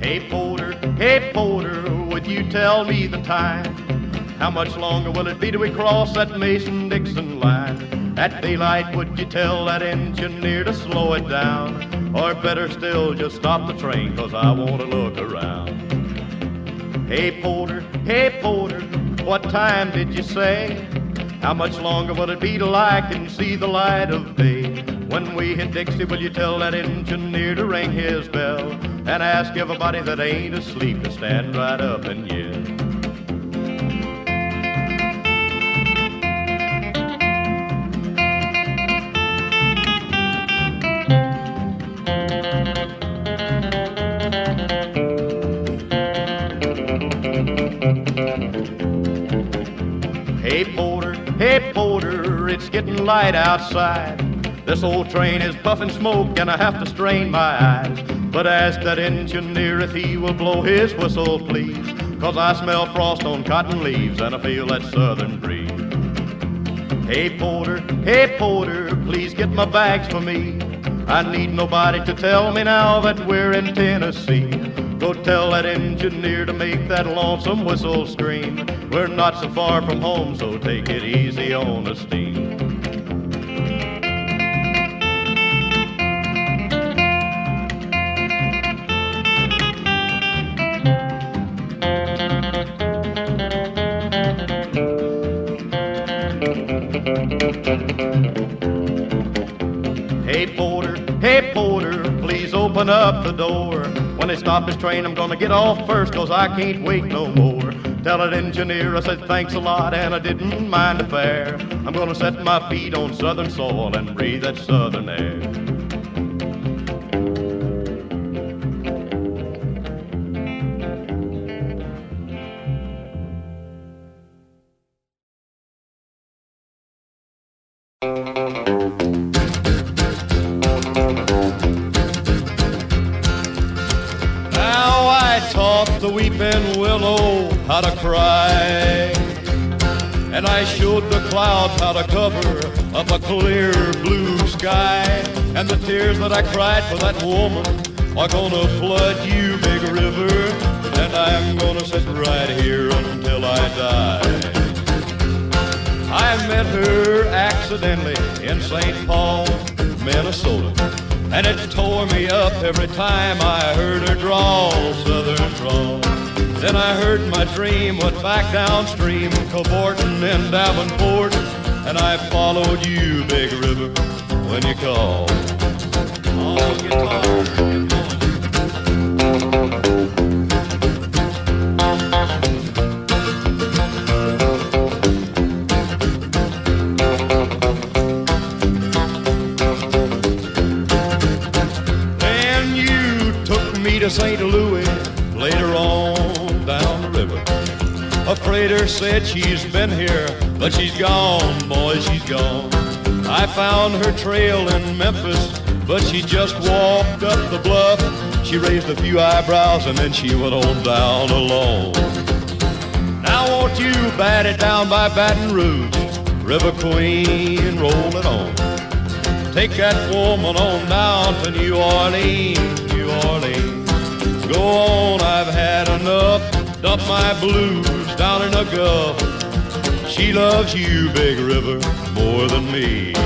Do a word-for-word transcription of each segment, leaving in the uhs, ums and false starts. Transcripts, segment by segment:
Hey porter, hey porter, would you tell me the time? How much longer will it be till we cross that Mason-Dixon line? At daylight, would you tell that engineer to slow it down? Or better still, just stop the train, 'cause I want to look around. Hey porter, hey porter, what time did you say? How much longer will it be till I can see the light of day? When we hit Dixie, will you tell that engineer to ring his bell and ask everybody that ain't asleep to stand right up and yell? Hey porter, hey porter, it's getting light outside. This old train is puffing smoke and I have to strain my eyes. But ask that engineer if he will blow his whistle, please, 'cause I smell frost on cotton leaves and I feel that southern breeze. Hey porter, hey porter, please get my bags for me. I need nobody to tell me now that we're in Tennessee. Go tell that engineer to make that lonesome whistle scream. We're not so far from home, so take it easy on the steam. Hey porter, hey porter, please open up the door. When they stop this train, I'm gonna get off first, 'cause I can't wait no more. Tell that engineer I said thanks a lot and I didn't mind the fare. I'm gonna set my feet on southern soil and breathe that southern air. The weeping willow how to cry, and I showed the clouds how to cover up a clear blue sky. And the tears that I cried for that woman are gonna flood you, big river, and I'm gonna sit right here until I die. I met her accidentally in Saint Paul, Minnesota, and it tore me up every time I heard her drawl, southern drawl. Then I heard my dream went back downstream, cavorting in Davenport, and I followed you, big river, when you called. Oh, guitar, to Saint Louis later on down the river. A freighter said she's been here, but she's gone, boy, she's gone. I found her trail in Memphis, but she just walked up the bluff. She raised a few eyebrows and then she went on down alone. Now won't you bat it down by Baton Rouge, River Queen, roll it on. Take that woman on down to New Orleans, New Orleans. Go on, I've had enough. Dump my blues down in the Gulf. She loves you, big river, more than me.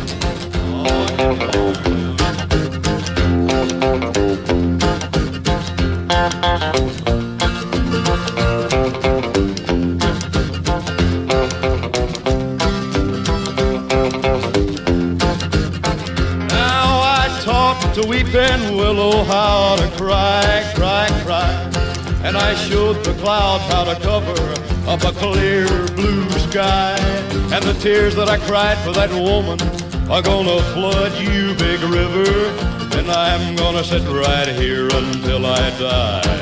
Now I talk to weeping willow how to cry, cry, cry. And I showed the clouds how to cover up a clear blue sky. And the tears that I cried for that woman are gonna flood you, big river, and I'm gonna sit right here until I die.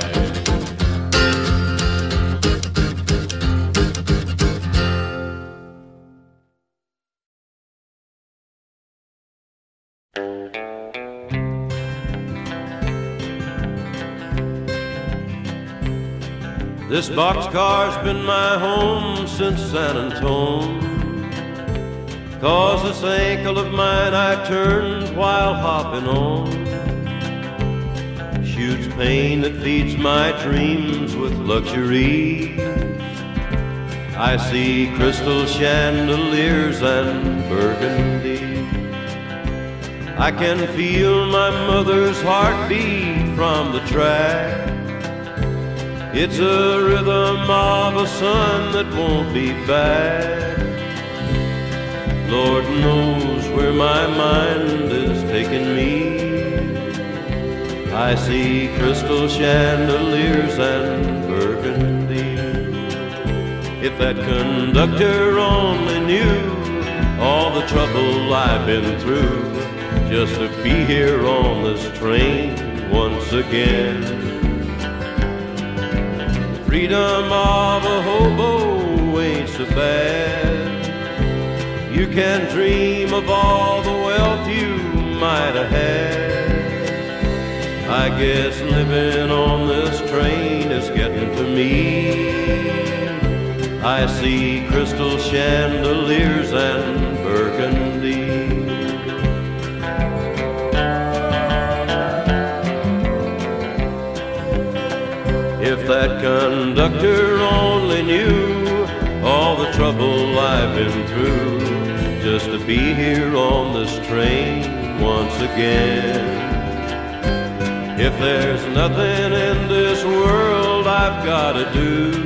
This boxcar's been my home since San Antone, 'cause this ankle of mine I turned while hopping on. shoots pain that feeds my dreams with luxury. I see crystal chandeliers and burgundy. I can feel my mother's heartbeat from the track. It's a rhythm of a sun that won't be back. Lord knows where my mind is taking me. I see crystal chandeliers and burgundy. If that conductor only knew all the trouble I've been through just to be here on this train once again. The freedom of a hobo ain't so bad. You can dream of all the wealth you might have had. I guess living on this train is getting to me. I see crystal chandeliers and burgundy. If that conductor only knew all the trouble I've been through just to be here on this train once again. If there's nothing in this world I've gotta do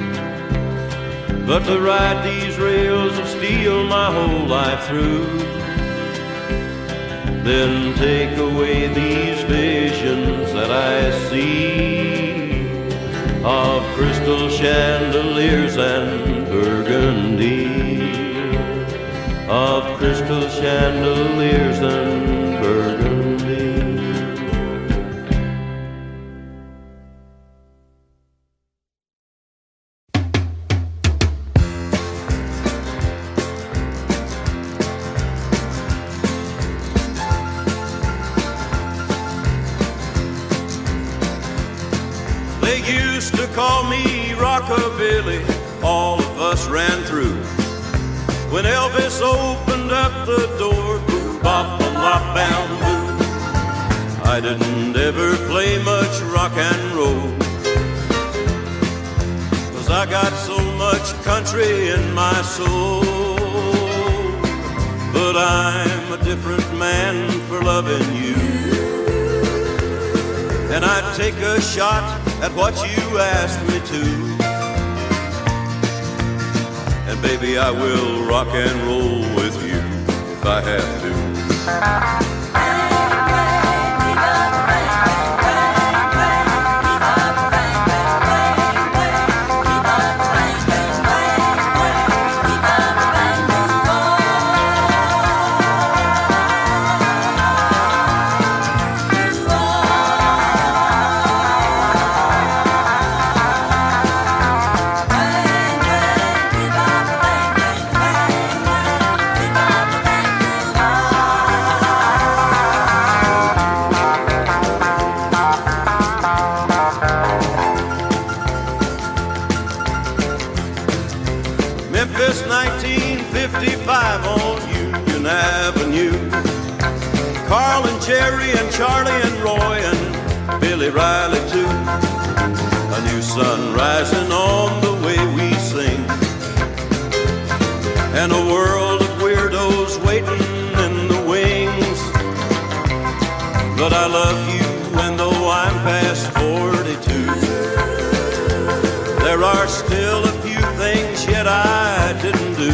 but to ride these rails of steel my whole life through, then take away these visions that I see of crystal chandeliers and burgundy, of crystal chandeliers and burgundy. They used to call me Rockabilly, all of us ran through. When Elvis opened up the door, boo bop and lop bamboo. I didn't ever play much rock and roll, 'cause I got so much country in my soul. But I'm a different man for loving you, and I'd take a shot at what you asked me to. And baby, I will rock and roll with you if I have to. Memphis, nineteen fifty-five on Union Avenue. Carl and Jerry and Charlie and Roy and Billy Riley too. A new sun rising on the way we sing, and a world of weirdos waiting in the wings. But I love you, and though I'm past forty-two, there are still a few things yet I didn't do.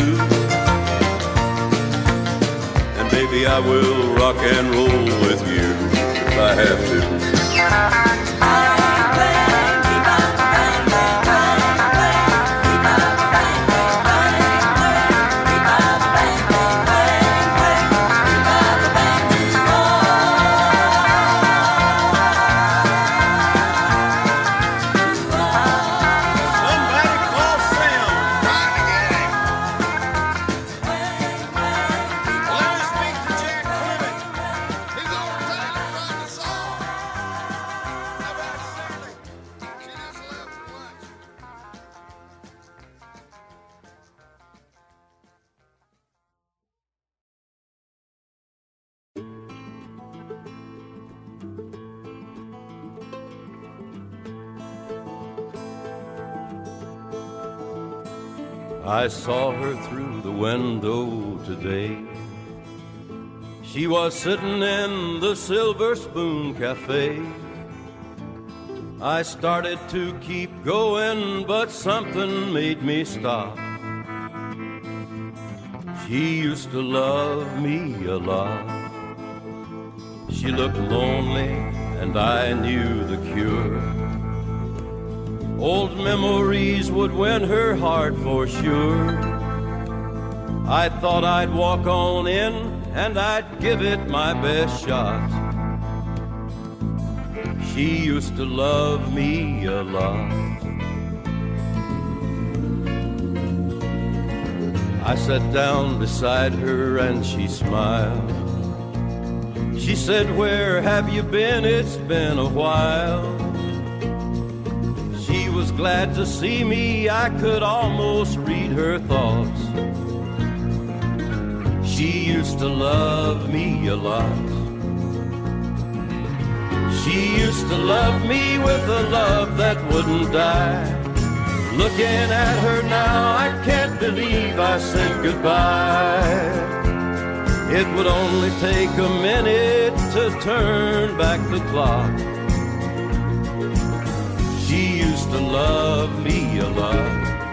And baby, I will rock and roll with you if I have to. How about I saw her through the window today. She was sitting in the Silver Spoon Cafe. I started to keep going, but something made me stop. She used to love me a lot. She looked lonely, and I knew the cure. Old memories would win her heart for sure. I thought I'd walk on in, and I'd give it my best shot. She used to love me a lot. I sat down beside her and she smiled. She said, "Where have you been? It's been a while." She was glad to see me. I could almost read her thoughts. She used to love me a lot. She used to love me with a love that wouldn't die. Looking at her now, I can't believe I said goodbye. It would only take a minute to turn back the clock. She used to love me a lot.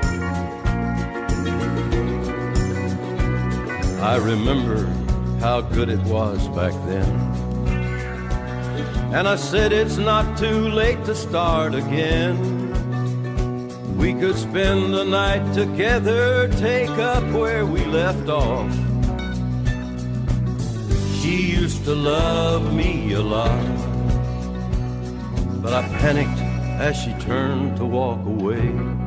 I remember how good it was back then. And I said it's not too late to start again. We could spend the night together, take up where we left off. She used to love me a lot. But I panicked as she turned to walk away.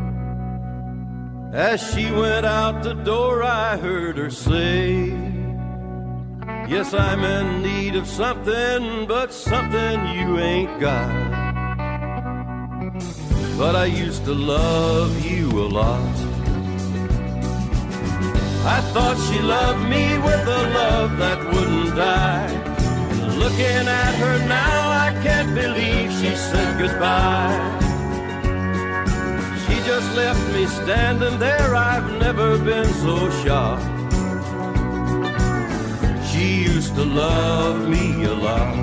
As she went out the door, I heard her say, "Yes, I'm in need of something, but something you ain't got. But I used to love you a lot." I thought she loved me with a love that wouldn't die. And looking at her now, I can't believe she said goodbye. She just left me standing there. I've never been so shocked. She used to love me a lot.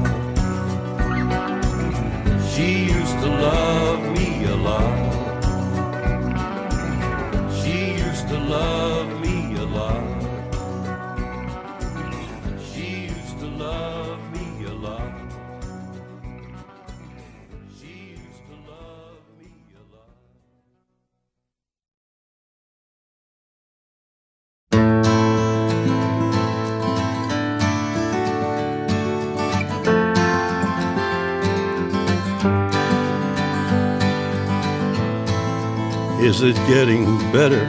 She used to love me a lot. She used to love me a lot. She used to love me a lot. She used to love me a lot. Is it getting better?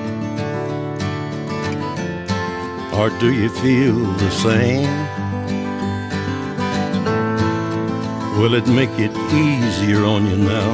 Or do you feel the same? Will it make it easier on you now?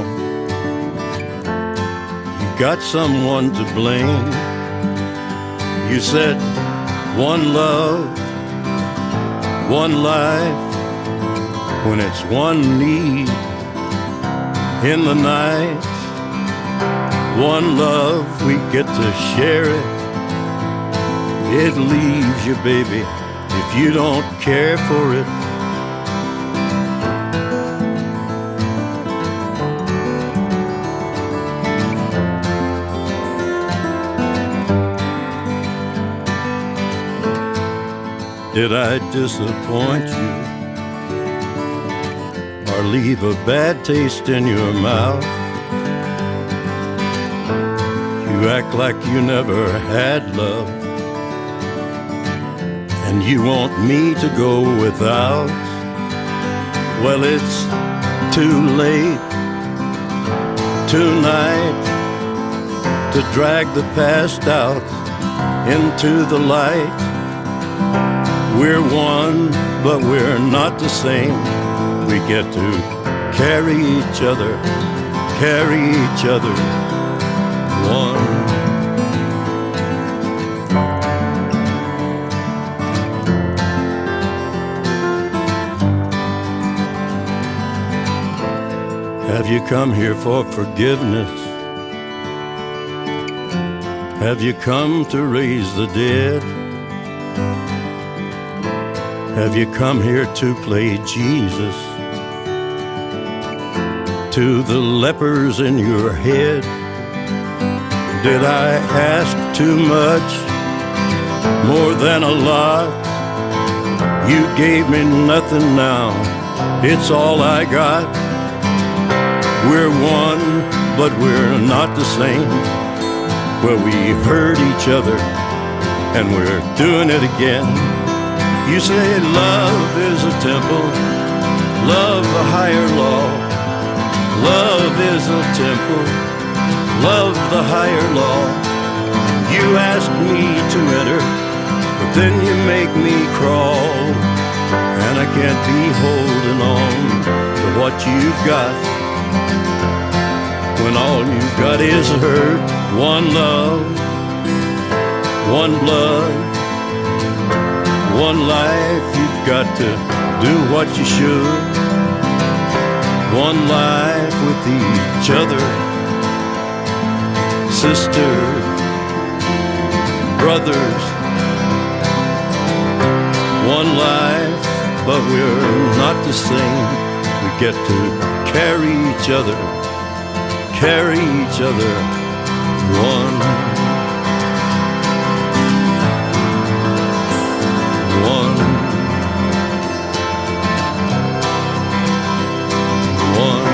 You got someone to blame. You said one love, one life, when it's one need in the night. One love, we get to share it. It leaves you, baby, if you don't care for it. Did I disappoint you or leave a bad taste in your mouth? You act like you never had love, and you want me to go without. Well, it's too late tonight to drag the past out into the light. We're one, but we're not the same. We get to carry each other, carry each other one. Have you come here for forgiveness? Have you come to raise the dead? Have you come here to play Jesus? To the lepers in your head? Did I ask too much? More than a lot? You gave me nothing now, it's all I got. We're one, but we're not the same. Well, we hurt each other, and we're doing it again. You say love is a temple, love a higher law. Love is a temple, love the higher law. You ask me to enter, but then you make me crawl. And I can't be holding on to what you've got, when all you've got is hurt. One love, one blood, one life. You've got to do what you should. One life with each other, sisters, brothers. One life, but we're not the same. We get to carry each other, carry each other. One, one, one,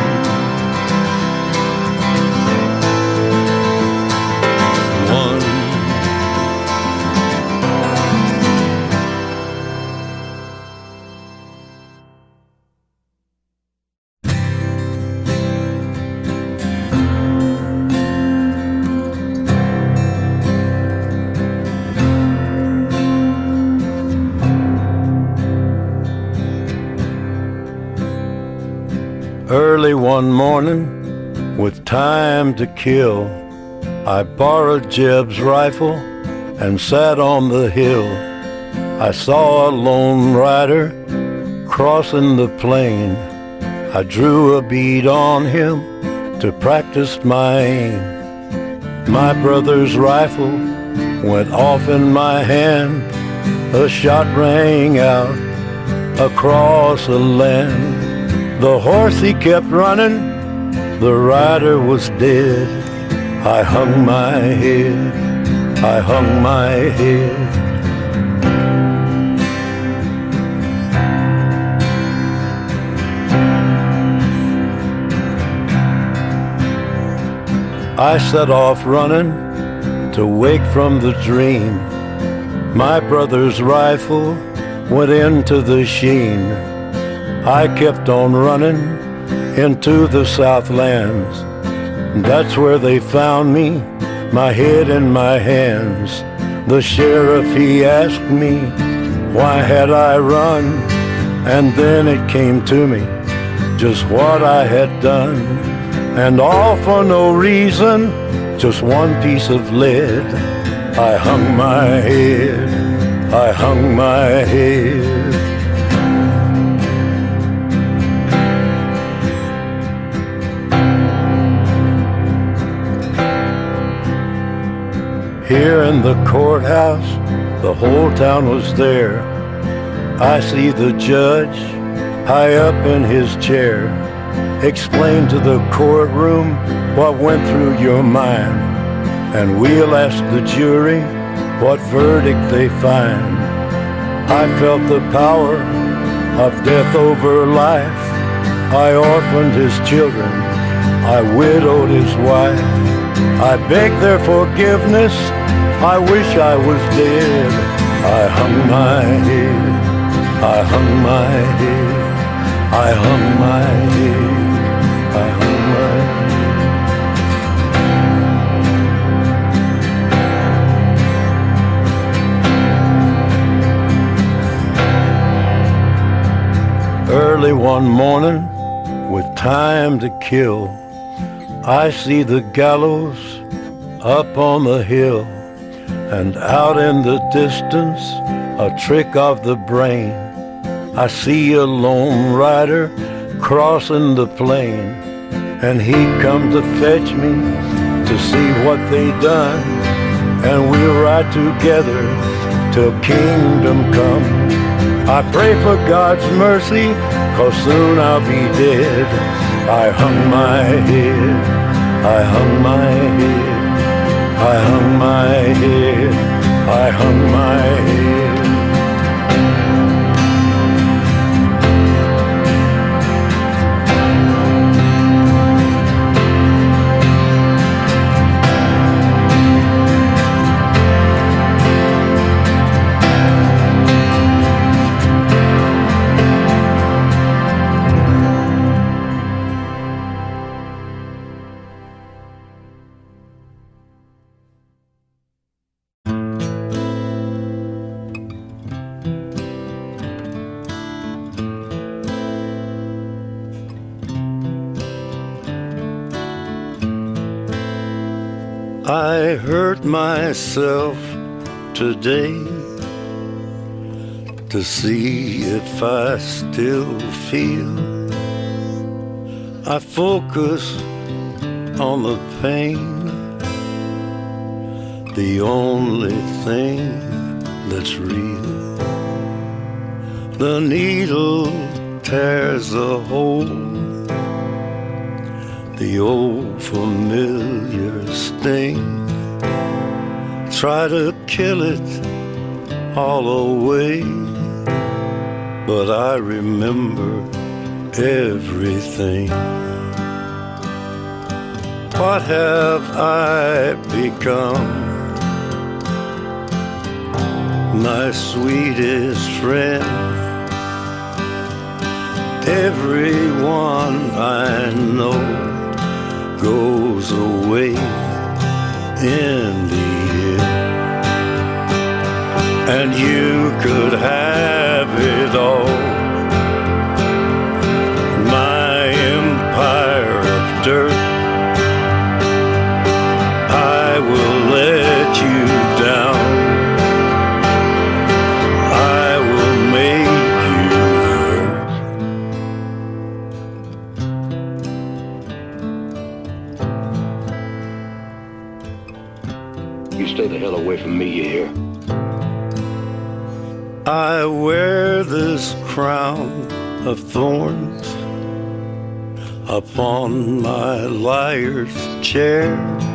one. Early one morning, with time to kill, I borrowed Jeb's rifle and sat on the hill. I saw a lone rider crossing the plain. I drew a bead on him to practice my aim. My brother's rifle went off in my hand. A shot rang out across the land. The horse, he kept running, the rider was dead. I hung my head, I hung my head. I set off running to wake from the dream. My brother's rifle went into the sheen. I kept on running into the Southlands. That's where they found me, my head in my hands. The sheriff, he asked me, why had I run? And then it came to me, just what I had done. And all for no reason, just one piece of lead. I hung my head, I hung my head. Here in the courthouse, the whole town was there. I see the judge high up in his chair. Explain to the courtroom what went through your mind, and we'll ask the jury what verdict they find. I felt the power of death over life. I orphaned his children, I widowed his wife. I begged their forgiveness, I wish I was dead. I hung my head, I hung my head, I hung my head, I hung my head. Early one morning, with time to kill, I see the gallows up on the hill, and out in the distance, a trick of the brain. I see a lone rider crossing the plain, and he come to fetch me to see what they done. and we'll ride together till kingdom come. I pray for God's mercy, 'cause soon I'll be dead. I hung my head, I hung my head, I hung my head, I hung my head. I hurt myself today to see if I still feel. I focus on the pain, the only thing that's real. The needle tears a hole, the old familiar sting. Try to kill it all away, but I remember everything. What have I become? My sweetest friend. Everyone I know goes away in the end, and you could have it all. My empire of dirt, I will let you down. I will make you hurt. You stay the hell away from me, you hear? I wear this crown of thorns upon my liar's chair,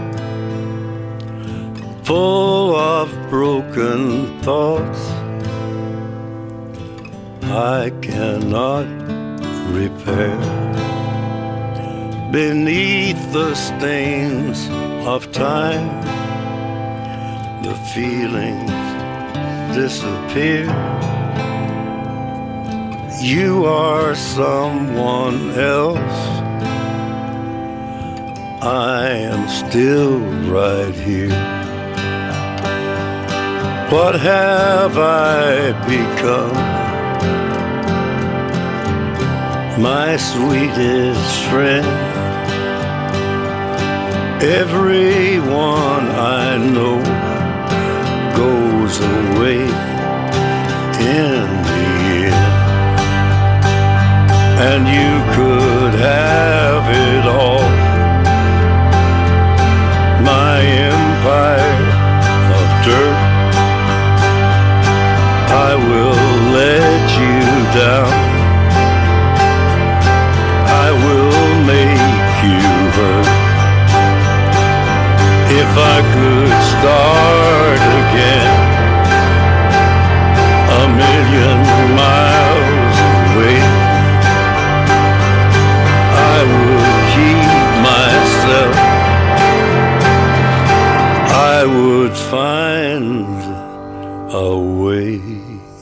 full of broken thoughts I cannot repair. Beneath the stains of time, the feelings disappear. You are someone else, I am still right here. What have I become? My sweetest friend. Everyone I know goes away in the end, and you could have it all. My empire of dirt, I will let you down. I will make you hurt. If I could start again, a million miles away, I would keep myself. I would find a way.